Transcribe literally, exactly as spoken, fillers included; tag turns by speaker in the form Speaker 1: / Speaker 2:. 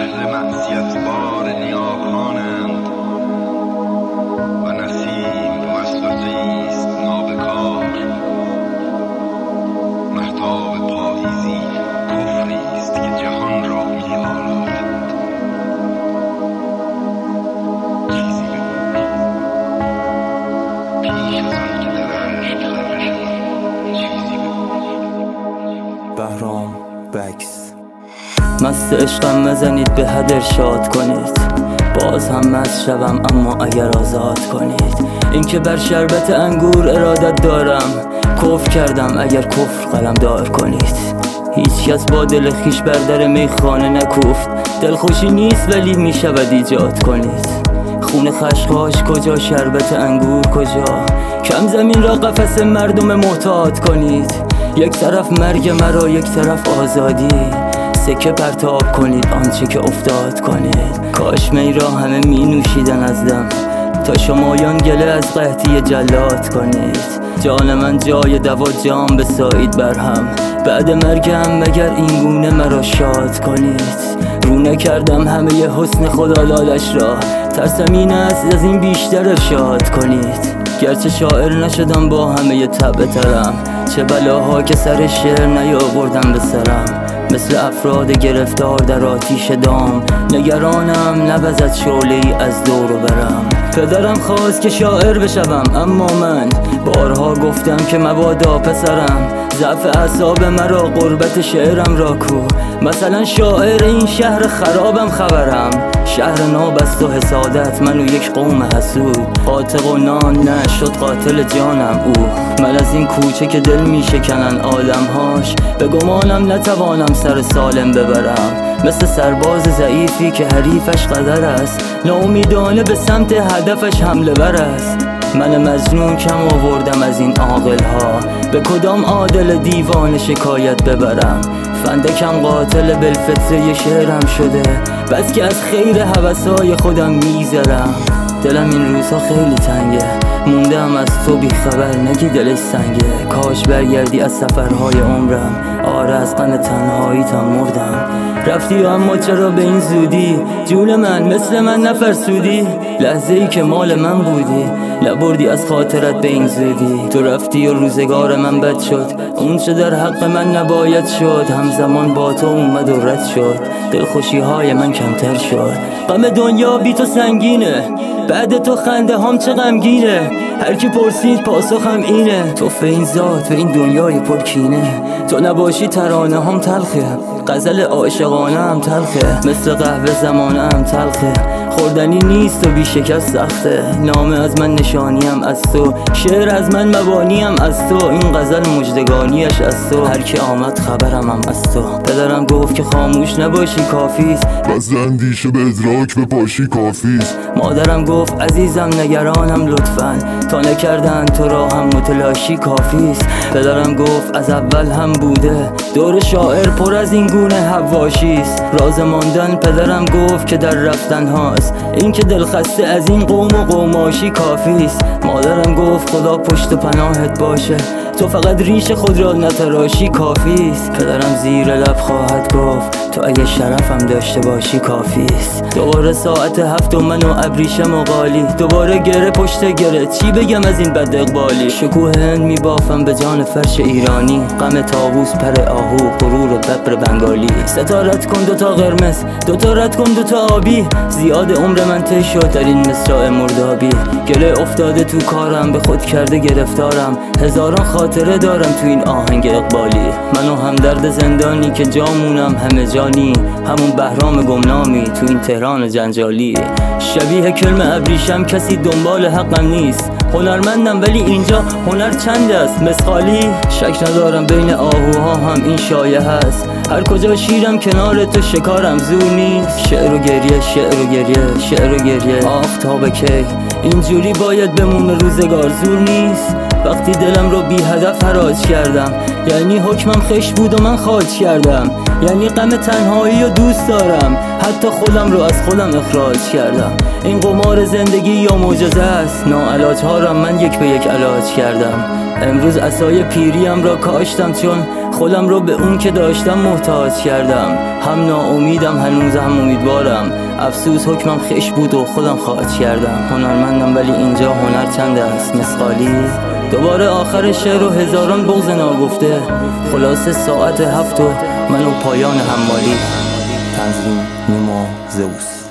Speaker 1: اهل معصیت بار نیاکانند و نسیم مست و زیست نابکار. مهتاب پاییزی کفری است که جهان را می آراید. چیزی بگو پیش از آن که در عشق غرقه شوم. چیزی بگو.
Speaker 2: بهرام بکس. مست عشقم مزنید به حد ارشاد کنید، باز هم مست شوم اما اگر آزاد کنید. این که بر شربت انگور ارادت دارم، کفر کردم اگر کفر قلم دار کنید. هیچ کس با دل خیش بر در میخانه نکوفت، دلخوشی نیست ولی میشود ایجاد کنید. خون خشخاش کجا، شربت انگور کجا؟ کم زمین را قفس مردم معتاد کنید. یک طرف مرگ مرا، یک طرف آزادی. سکه پرتاب کنید آنچه که افتاد کنید. کاش می را همه می نوشیدن از دم، تا شمایان گله از قحطی جلاد کنید. جان من جای دوا جام بسایید برهم، بعد مرگم مگر این گونه مرا شاد کنید. رو نکردم همه ی حسن خدا لالش را، ترسم این است از این بیشتر ارشاد کنید. گرچه شاعر نشدم با همه ی طبع ترم، چه بلاها که سر شعر نیاوردم به سرم. مثل افراد گرفتار در آتیش دام، نگرانم نوزد شعله‌ای از دور و برم. پدرم خواست که شاعر بشوم اما من بارها گفتم که مبادا پسرم. ضعف اعصاب مرا غربت شعرم را کو، مثلا شاعر این شهر خرابم خبرم. شهر نابست و حسادت، من و یک قوم حسود. قاطق و نان نه شد قاتل جانم او. من از این کوچه که دل می شکنن آدمهاش، به گمانم نتوانم سر سالم ببرم. مثل سرباز ضعیفی که حریفش قدر است، ناامیدانه به سمت هدفش حمله ور است. من مجنون کم آوردم از این عاقل ها، به کدام عادل دیوان شکایت ببرم. فندکم قاتل بالفطره شعرم شده، بس که از خیر هوسای خودم میذرم. دلم این روزها خیلی تنگه، موندم از تو بی خبر، نگی دلش سنگه. کاش برگردی از سفرهای عمرم، آره از غم تنهاییتم مردم. رفتی اما چرا به این زودی؟ جون من مثل من نفرسودی؟ لحظه ای که مال من بودی نبردی از خاطرت به این زودی. تو رفتی و روزگار من بد شد، اون چه در حق من نباید شد همزمان با تو اومد و رد شد. دلخوشی های من کمتر شد، غم دنیا بی تو سنگینه، بعد تو خنده هم چه غمگینه. هر کی پرسید پاسخم اینه، تو به این ذات و این دنیای پرکینه. تو نباشی ترانه هم تلخه، غزل عاشقانه هم تلخه، مثل قهوه زمانه هم تلخه. خوردنی نیست و بی شکست سخته، نامه از من نشانیم از تو، شعر از من مبانیم از تو. این غزل مژدگانیش از تو، هر کی آمد خبرم هم از تو. پدرم گفت که خاموش نباشی کافیست،
Speaker 3: بس اندیشه به ادراک به پاشی کافیست.
Speaker 2: مادرم گفت عزیزم نگرانم لطفاً، تا نکردن تو را هم متلاشی کافیست. پدرم گفت از اول هم بوده، دور شاعر پر از این گونه حواشیست. راز ماندن پدرم گفت که در رفتن هاست، این که دلخسته از این قوم و قوماشی کافیست. مادرم گفت خدا پشت و پناهت باشه، تو فقط ریش خود را نتراشی کافیست. پدرم زیر لب خواهد گفت تو اگه شرفم داشته باشی کافیست. دوباره ساعت هفت و من و ابریشم و قالی، دوباره گره پشت گره، چی بگم از این بد اقبالی. شکوه هند میبافم به جان فرش ایرانی، غم طاووس پر آهو غرور ببر بنگالی. ستارت کن دوتا قرمز، دوتا رد کن دوتا آبی، زیاد عمر من ته شد در این مصرع مردابی. گله افتاده تو کارم، به خود کرده گرفتارم، هزاران خاطره دارم تو این آهنگ اقبالی. منو همدرد زندانی که جامونم همه جانی، همون بهرام گمنامی تو این تهران جنجالی. شبیه کلم ابریشم کسی دنبال حقم نیست، هنرمندم ولی اینجا هنر چند است مسخالی. شک ندارم بین آهوها هم این شایعه هست، هر کجا شیرم کنار تو شکارم زور نیست. شعر و گریه شعر و گریه شعر و گریه، آفتاب کی اینجوری باید بمونه روزگار زور نیست. وقتی دلم رو بی هدف حراج کردم. یعنی حکمم خش بود و من خاج کردم. یعنی غم تنهایی رو دوست دارم، حتی خودم رو از خودم اخراج کردم. این قمار زندگی یا معجزه است، ناعلاج ها را من یک به یک علاج کردم. امروز عصای پیریم را کاشتم، چون خودم رو به اون که داشتم محتاج کردم. هم ناامیدم هنوز هم امیدوارم، افسوس حکمم خش بود و خودم خاج کردم. هنرمندم ولی اینجا هنر چند است مثقالی. دوباره آخر شعر و هزاران بغض ناگفته، خلاصه ساعت هفت و من و پایان حمالی.
Speaker 4: تنظیم نیما زئوس.